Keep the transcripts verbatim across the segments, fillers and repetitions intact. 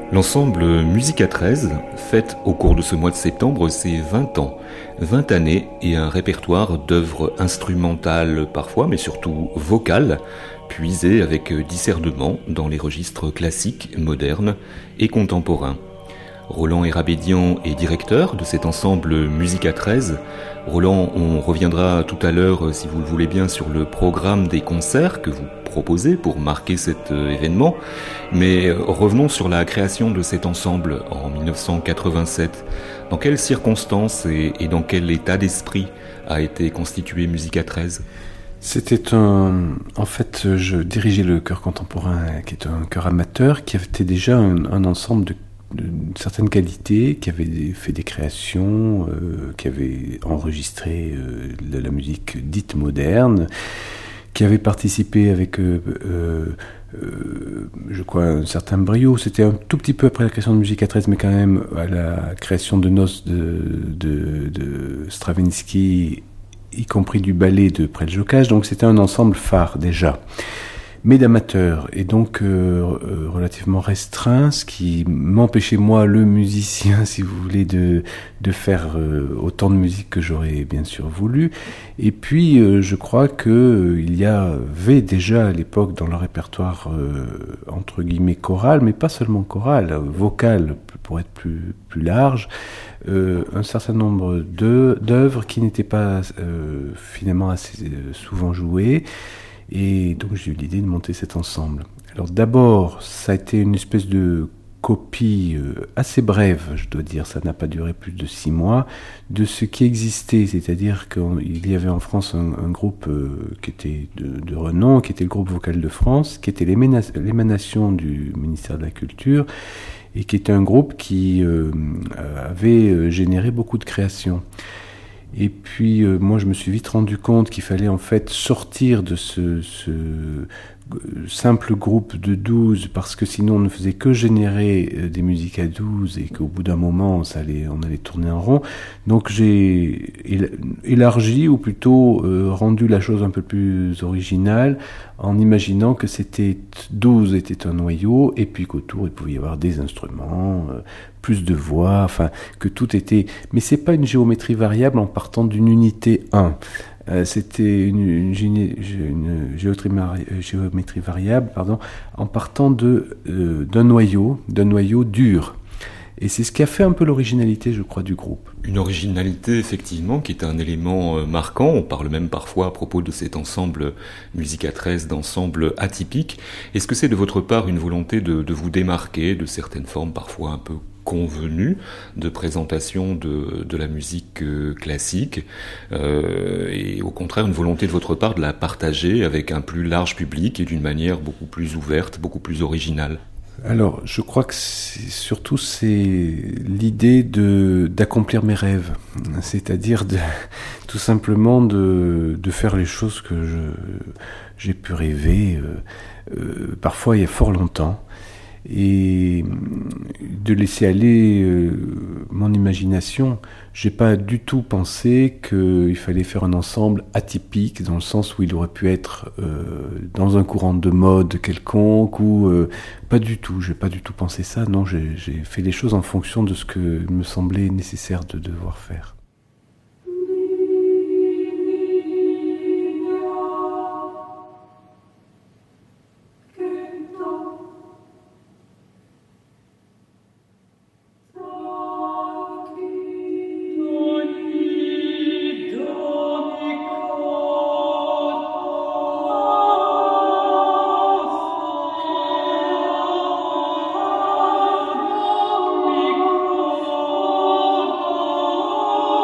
L'ensemble Musica treize fête au cours de ce mois de septembre ses vingt ans. vingt années et un répertoire d'œuvres instrumentales parfois, mais surtout vocales, puisées avec discernement dans les registres classiques, modernes et contemporains. Roland Érabédian est directeur de cet ensemble Musica treize. Roland, on reviendra tout à l'heure, si vous le voulez bien, sur le programme des concerts que vous proposez pour marquer cet événement. Mais revenons sur la création de cet ensemble en dix-neuf cent quatre-vingt-sept. Dans quelles circonstances et, et dans quel état d'esprit a été constitué Musica treize ? C'était un... En fait, je dirigeais le chœur contemporain, qui est un chœur amateur, qui avait déjà un, un ensemble de d'une certaine qualité, qui avait fait des créations, euh, qui avait enregistré euh, de la musique dite moderne, qui avait participé avec, euh, euh, euh, je crois, un certain brio. C'était un tout petit peu après la création de Musica treize, mais quand même à la création de Noces de, de, de Stravinsky, y compris du ballet de Preljokács. Donc c'était un ensemble phare déjà, mais d'amateurs, et donc euh, euh, relativement restreint, ce qui m'empêchait, moi, le musicien, si vous voulez, de, de faire euh, autant de musique que j'aurais bien sûr voulu. Et puis, euh, je crois qu'il euh, y avait déjà à l'époque dans le répertoire, euh, entre guillemets, choral, mais pas seulement choral, vocal, pour être plus, plus large, euh, un certain nombre de, d'œuvres qui n'étaient pas euh, finalement assez euh, souvent jouées. Et donc j'ai eu l'idée de monter cet ensemble. Alors d'abord, ça a été une espèce de copie euh, assez brève, je dois dire, ça n'a pas duré plus de six mois, de ce qui existait, c'est-à-dire qu'il y avait en France un, un groupe euh, qui était de, de renom, qui était le groupe vocal de France, qui était l'émana- l'émanation du ministère de la Culture, et qui était un groupe qui euh, avait généré beaucoup de créations. Et puis, euh, moi, je me suis vite rendu compte qu'il fallait en fait sortir de ce, ce simple groupe de douze, parce que sinon on ne faisait que générer euh, des musiques à douze, et qu'au bout d'un moment, ça allait, on allait tourner en rond. Donc j'ai élargi, ou plutôt euh, rendu la chose un peu plus originale, en imaginant que c'était douze était un noyau, et puis qu'autour il pouvait y avoir des instruments, euh, plus de voix, enfin que tout était... Mais c'est pas une géométrie variable en partant d'une unité un. Euh, c'était une, une, une géométrie, géométrie variable, pardon, en partant de, euh, d'un noyau, d'un noyau dur. Et c'est ce qui a fait un peu l'originalité, je crois, du groupe. Une originalité, effectivement, qui est un élément marquant. On parle même parfois, à propos de cet ensemble Musica treize, d'ensemble atypique. Est-ce que c'est de votre part une volonté de, de vous démarquer de certaines formes parfois un peu convenues de présentation de, de la musique classique, euh, et au contraire une volonté de votre part de la partager avec un plus large public et d'une manière beaucoup plus ouverte, beaucoup plus originale? Alors, je crois que c'est, surtout c'est l'idée de d'accomplir mes rêves, c'est-à-dire de, tout simplement de de faire les choses que je j'ai pu rêver, euh, euh, parfois il y a fort longtemps, et de laisser aller euh, mon imagination. J'ai pas du tout pensé qu'il fallait faire un ensemble atypique, dans le sens où il aurait pu être euh, dans un courant de mode quelconque, ou euh, pas du tout. J'ai pas du tout pensé ça. Non, j'ai, j'ai fait les choses en fonction de ce que me semblait nécessaire de devoir faire. Oh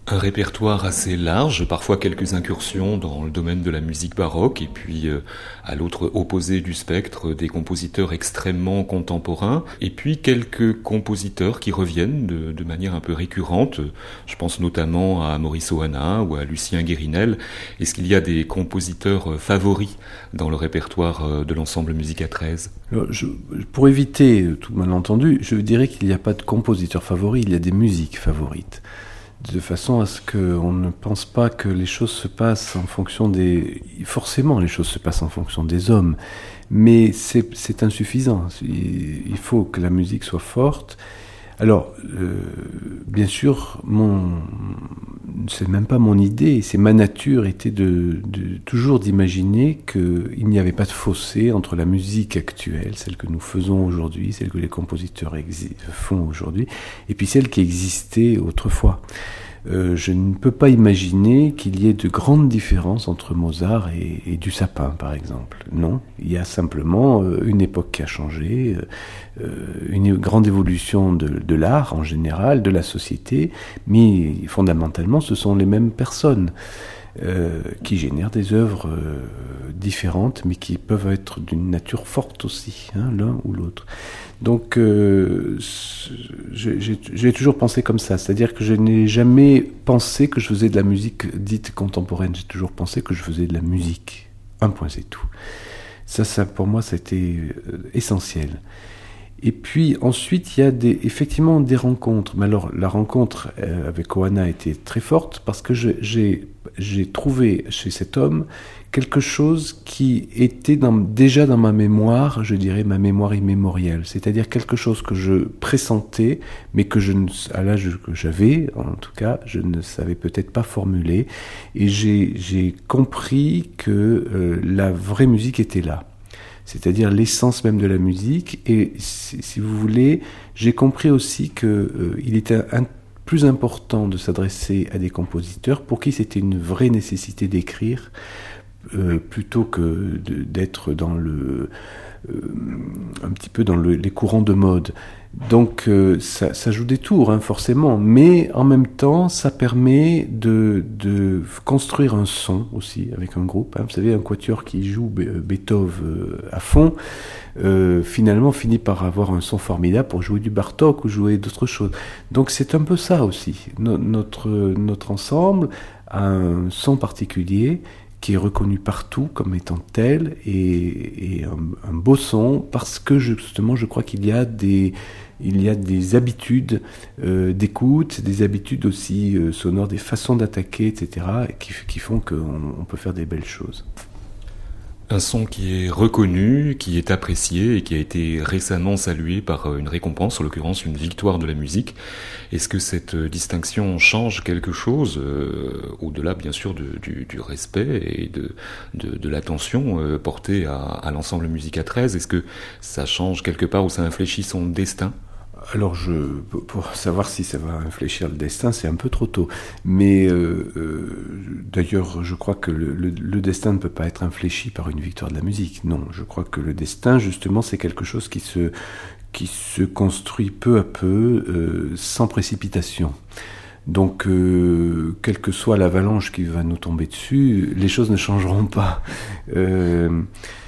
Un répertoire assez large, parfois quelques incursions dans le domaine de la musique baroque, et puis euh, à l'autre opposé du spectre, des compositeurs extrêmement contemporains, et puis quelques compositeurs qui reviennent de, de manière un peu récurrente. Je pense notamment à Maurice Ohana ou à Lucien Guérinel. Est-ce qu'il y a des compositeurs favoris dans le répertoire de l'ensemble Musique à treize ? Alors, je, pour éviter tout malentendu, je dirais qu'il n'y a pas de compositeur favori, il y a des musiques favorites. De façon à ce qu'on ne pense pas que les choses se passent en fonction des... Forcément, les choses se passent en fonction des hommes, mais c'est, c'est insuffisant. Il faut que la musique soit forte. Alors, euh, bien sûr, mon, c'est même pas mon idée, c'est ma nature était de, de toujours d'imaginer qu'il n'y avait pas de fossé entre la musique actuelle, celle que nous faisons aujourd'hui, celle que les compositeurs exi- font aujourd'hui, et puis celle qui existait autrefois. Euh, je ne peux pas imaginer qu'il y ait de grandes différences entre Mozart et, et du Sapin, par exemple. Non, il y a simplement euh, une époque qui a changé, euh, une grande évolution de, de l'art en général, de la société, mais fondamentalement, ce sont les mêmes personnes euh, qui génèrent des œuvres euh, différentes, mais qui peuvent être d'une nature forte aussi, hein, l'un ou l'autre. Donc, euh, j'ai, j'ai, j'ai toujours pensé comme ça, c'est-à-dire que je n'ai jamais pensé que je faisais de la musique dite contemporaine, j'ai toujours pensé que je faisais de la musique. Un point, c'est tout. Ça, ça pour moi, c'était essentiel. Et puis ensuite, il y a des, effectivement des rencontres. Mais alors, la rencontre euh, avec Ohana était très forte parce que je, j'ai, j'ai trouvé chez cet homme quelque chose qui était dans, déjà dans ma mémoire, je dirais ma mémoire immémoriale. C'est-à-dire quelque chose que je pressentais, mais que je ne, à l'âge que j'avais, en tout cas, je ne savais peut-être pas formuler. Et j'ai, j'ai compris que euh, la vraie musique était là. C'est-à-dire l'essence même de la musique. Et si, si vous voulez, j'ai compris aussi qu'il euh, était un, plus important de s'adresser à des compositeurs pour qui c'était une vraie nécessité d'écrire, euh, plutôt que de, d'être dans le, euh, un petit peu dans le, les courants de mode. Donc euh, ça, ça joue des tours, hein, forcément, mais en même temps, ça permet de, de construire un son aussi avec un groupe. Hein. Vous savez, un quatuor qui joue Beethoven euh, à fond, euh, finalement finit par avoir un son formidable pour jouer du Bartók ou jouer d'autres choses. Donc c'est un peu ça aussi. No- notre, notre ensemble a un son particulier qui est reconnu partout comme étant tel, et, et un, un beau son, parce que justement je crois qu'il y a des, il y a des habitudes euh, d'écoute, des habitudes aussi euh, sonores, des façons d'attaquer, et cetera, qui, qui font qu'on on peut faire des belles choses. Un son qui est reconnu, qui est apprécié et qui a été récemment salué par une récompense, en l'occurrence une victoire de la musique. Est-ce que cette distinction change quelque chose, euh, au-delà bien sûr de, du, du respect et de, de, de l'attention euh, portée à, à l'ensemble Musique à treize ? Est-ce que ça change quelque part ou ça infléchit son destin ? Alors, je, pour savoir si ça va infléchir le destin, c'est un peu trop tôt. Mais euh, euh, d'ailleurs, je crois que le, le, le destin ne peut pas être infléchi par une victoire de la musique. Non, je crois que le destin, justement, c'est quelque chose qui se, qui se construit peu à peu, euh, sans précipitation. Donc, euh, quelle que soit l'avalanche qui va nous tomber dessus, les choses ne changeront pas. Euh,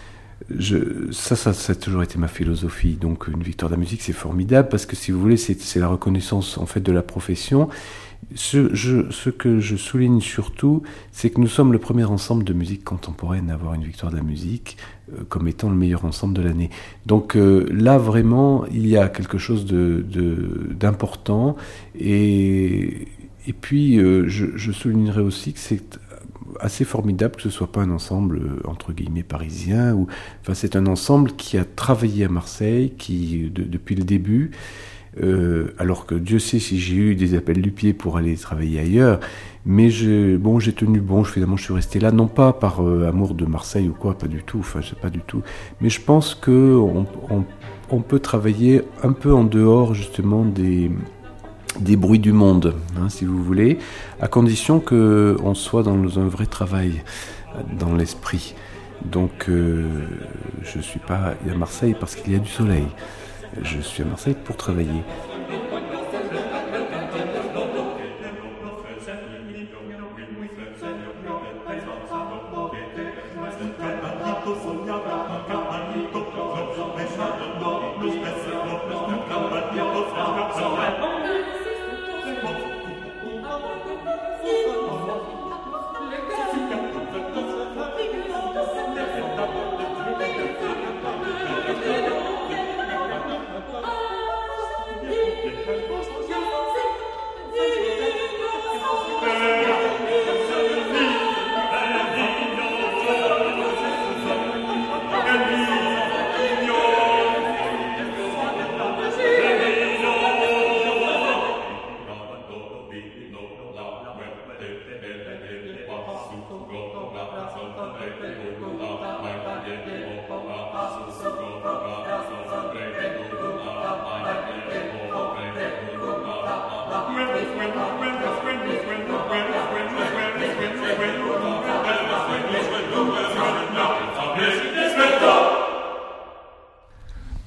Je, ça, ça, ça a toujours été ma philosophie. Donc, une victoire de la musique, c'est formidable parce que, si vous voulez, c'est, c'est la reconnaissance en fait de la profession. Ce, je, ce que je souligne surtout, c'est que nous sommes le premier ensemble de musique contemporaine à avoir une victoire de la musique euh, comme étant le meilleur ensemble de l'année. Donc euh, là, vraiment, il y a quelque chose de, de, d'important. Et, et puis, euh, je, je soulignerai aussi que c'est assez formidable que ce soit pas un ensemble entre guillemets parisien, ou enfin c'est un ensemble qui a travaillé à Marseille, qui de, depuis le début, euh, alors que Dieu sait si j'ai eu des appels du pied pour aller travailler ailleurs, mais j'ai, bon j'ai tenu bon, finalement je suis resté là, non pas par euh, amour de Marseille ou quoi, pas du tout, enfin c'est pas du tout, mais je pense que on, on, on peut travailler un peu en dehors justement des des bruits du monde, hein, si vous voulez, à condition qu'on soit dans un vrai travail, dans l'esprit. Donc, euh, je ne suis pas à Marseille parce qu'il y a du soleil. Je suis à Marseille pour travailler.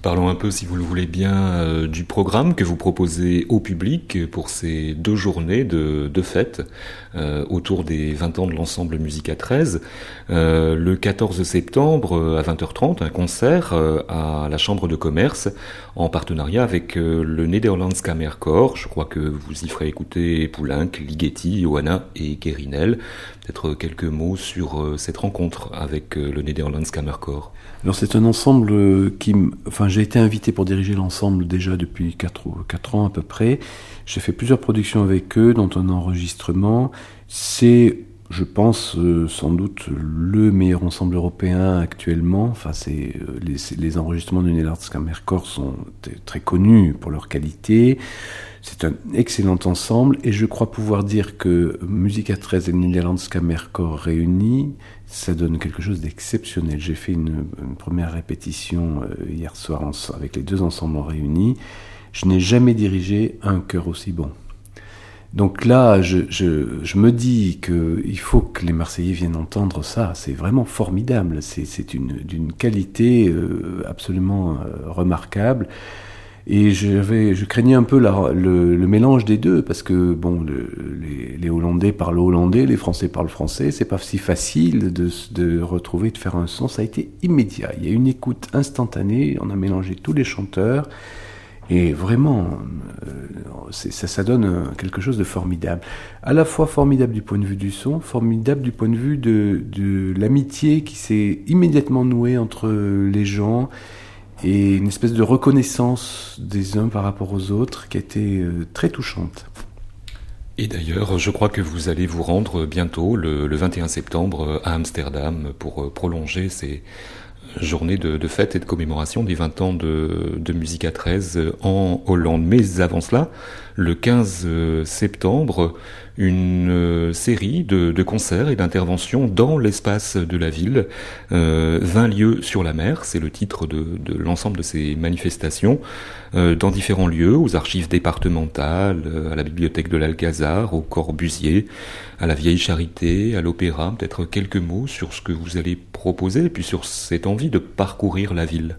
Parlons un peu, si vous le voulez bien, euh, du programme que vous proposez au public pour ces deux journées de, de fête euh, autour des vingt ans de l'ensemble Musica treize. Euh, le quatorze septembre à vingt heures trente, un concert euh, à la Chambre de commerce en partenariat avec euh, le Nederlands Kamerkoor. Je crois que vous y ferez écouter Poulenc, Ligeti, Johanna et Guérinel. Peut-être quelques mots sur euh, cette rencontre avec euh, le Nederlands Kamerkoor. Alors c'est un ensemble qui... Enfin, j'ai été invité pour diriger l'ensemble déjà depuis quatre ans à peu près. J'ai fait plusieurs productions avec eux, dont un enregistrement. C'est, je pense, euh, sans doute le meilleur ensemble européen actuellement. Enfin, c'est, euh, les, les enregistrements du Nederlands Kamerkoor sont t- très connus pour leur qualité. C'est un excellent ensemble et je crois pouvoir dire que Musica treize et Nederlands Kamerkoor réunis, ça donne quelque chose d'exceptionnel. J'ai fait une, une première répétition euh, hier soir en, avec les deux ensembles réunis. Je n'ai jamais dirigé un chœur aussi bon. Donc là, je, je, je me dis qu'il faut que les Marseillais viennent entendre ça. C'est vraiment formidable. C'est, c'est une, d'une qualité euh, absolument euh, remarquable. Et j'avais, je craignais un peu la, le, le mélange des deux, parce que bon, le, les, les Hollandais parlent hollandais, les Français parlent français, c'est pas si facile de, de retrouver, de faire un son. Ça a été immédiat. Il y a une écoute instantanée, on a mélangé tous les chanteurs, et vraiment, euh, c'est, ça, ça donne quelque chose de formidable. À la fois formidable du point de vue du son, formidable du point de vue de, de l'amitié qui s'est immédiatement nouée entre les gens, et une espèce de reconnaissance des uns par rapport aux autres qui a été euh, très touchante. Et d'ailleurs, je crois que vous allez vous rendre bientôt, le, le vingt et un septembre, à Amsterdam pour prolonger ces journées de, de fête et de commémoration des vingt ans de, de Musica treize en Hollande. Mais avant cela, le quinze septembre, une série de, de concerts et d'interventions dans l'espace de la ville. Euh, vingt lieux sur la mer, c'est le titre de, de l'ensemble de ces manifestations, euh, dans différents lieux, aux archives départementales, à la bibliothèque de l'Alcazar, au Corbusier, à la Vieille Charité, à l'Opéra. Peut-être quelques mots sur ce que vous allez proposer et puis sur cette envie de parcourir la ville.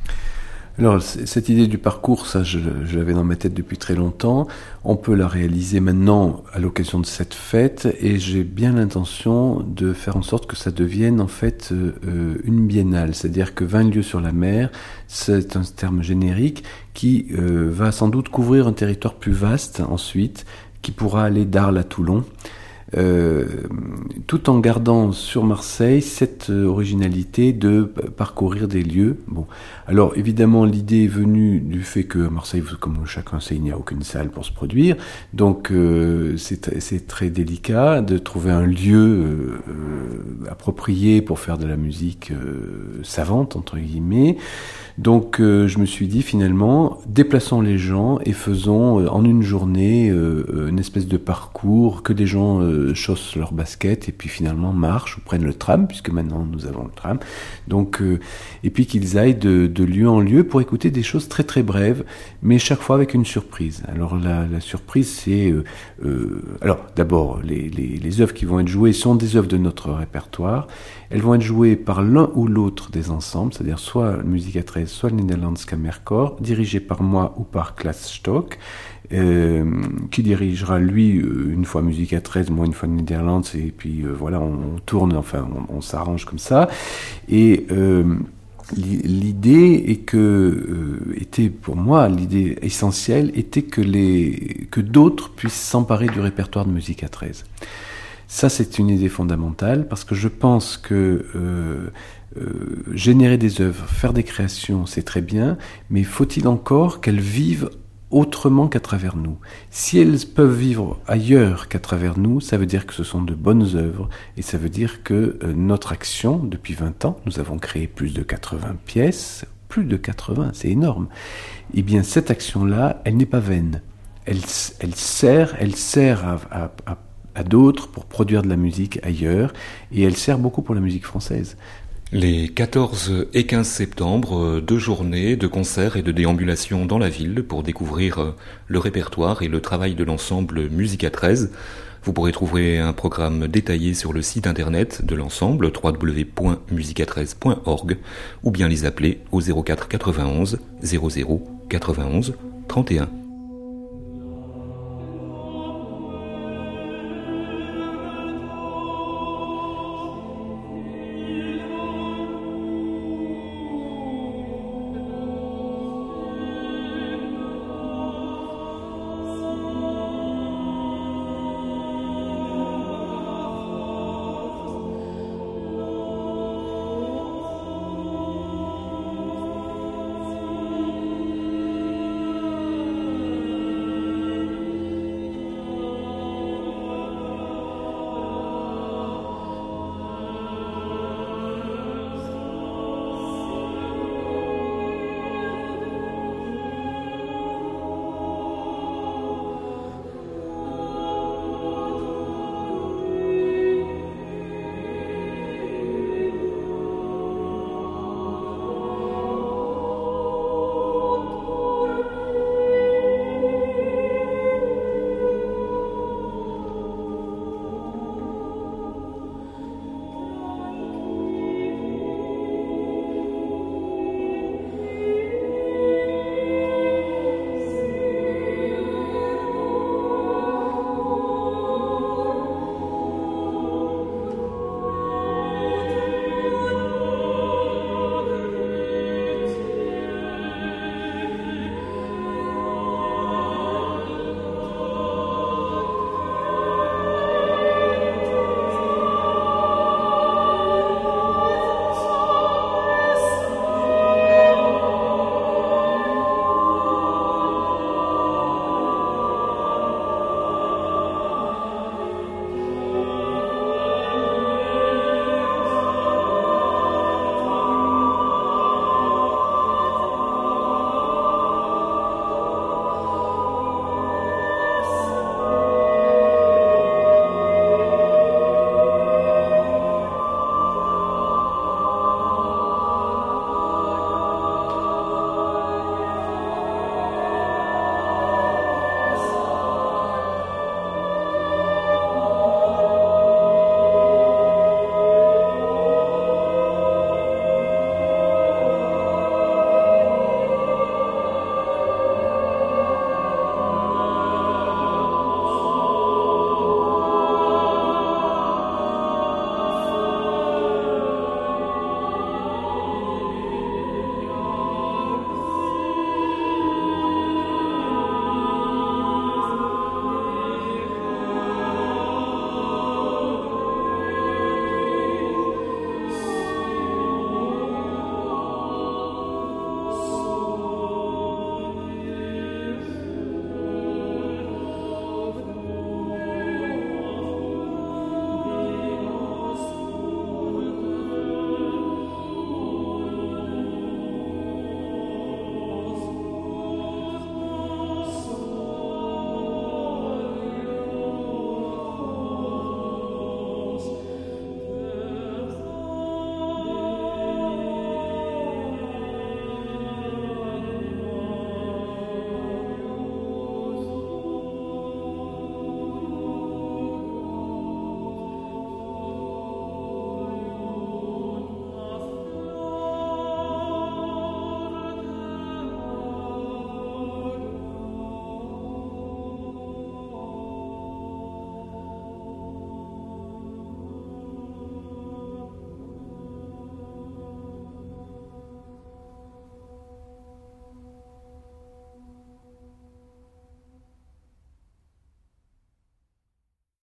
Alors, cette idée du parcours, ça, je, je l'avais dans ma tête depuis très longtemps. On peut la réaliser maintenant à l'occasion de cette fête, et j'ai bien l'intention de faire en sorte que ça devienne en fait euh, une biennale. C'est-à-dire que vingt lieux sur la mer, c'est un terme générique qui euh, va sans doute couvrir un territoire plus vaste ensuite, qui pourra aller d'Arles à Toulon. Euh, tout en gardant sur Marseille cette euh, originalité de parcourir des lieux. Bon, alors évidemment l'idée est venue du fait que à Marseille, comme chacun sait, il n'y a aucune salle pour se produire, donc euh, c'est, c'est très délicat de trouver un lieu euh, euh, approprié pour faire de la musique euh, savante entre guillemets. Donc euh, je me suis dit finalement, déplaçons les gens et faisons euh, en une journée euh, une espèce de parcours, que des gens euh, chaussent leurs baskets et puis finalement marchent ou prennent le tram, puisque maintenant nous avons le tram. Donc, euh, et puis qu'ils aillent de, de lieu en lieu pour écouter des choses très très brèves, mais chaque fois avec une surprise. Alors la, la surprise c'est... Euh, euh, alors d'abord, les, les, les œuvres qui vont être jouées sont des œuvres de notre répertoire. Elles vont être jouées par l'un ou l'autre des ensembles, c'est-à-dire soit Musica treize, soit le Nederlands Kamerkoor, dirigé par moi ou par Klaas Stock, euh, qui dirigera lui une fois Musica treize, moi une fois Nederlands, et puis euh, voilà, on, on tourne, enfin on, on s'arrange comme ça. Et euh, l'idée est que, euh, était pour moi, l'idée essentielle était que, les, que d'autres puissent s'emparer du répertoire de Musica treize. Ça, c'est une idée fondamentale, parce que je pense que euh, euh, générer des œuvres, faire des créations, c'est très bien, mais faut-il encore qu'elles vivent autrement qu'à travers nous? Si elles peuvent vivre ailleurs qu'à travers nous, ça veut dire que ce sont de bonnes œuvres, et ça veut dire que euh, notre action, depuis vingt ans, nous avons créé plus de quatre-vingts pièces, plus de quatre-vingts, c'est énorme. Eh bien, cette action-là, elle n'est pas vaine. Elle, elle sert, elle sert à, à, à à d'autres pour produire de la musique ailleurs, et elle sert beaucoup pour la musique française. Les quatorze et quinze septembre, deux journées de concerts et de déambulations dans la ville pour découvrir le répertoire et le travail de l'ensemble Musica treize. Vous pourrez trouver un programme détaillé sur le site internet de l'ensemble w w w point musica treize point org ou bien les appeler au zéro quatre quatre-vingt-onze zéro zéro quatre-vingt-onze trente et un.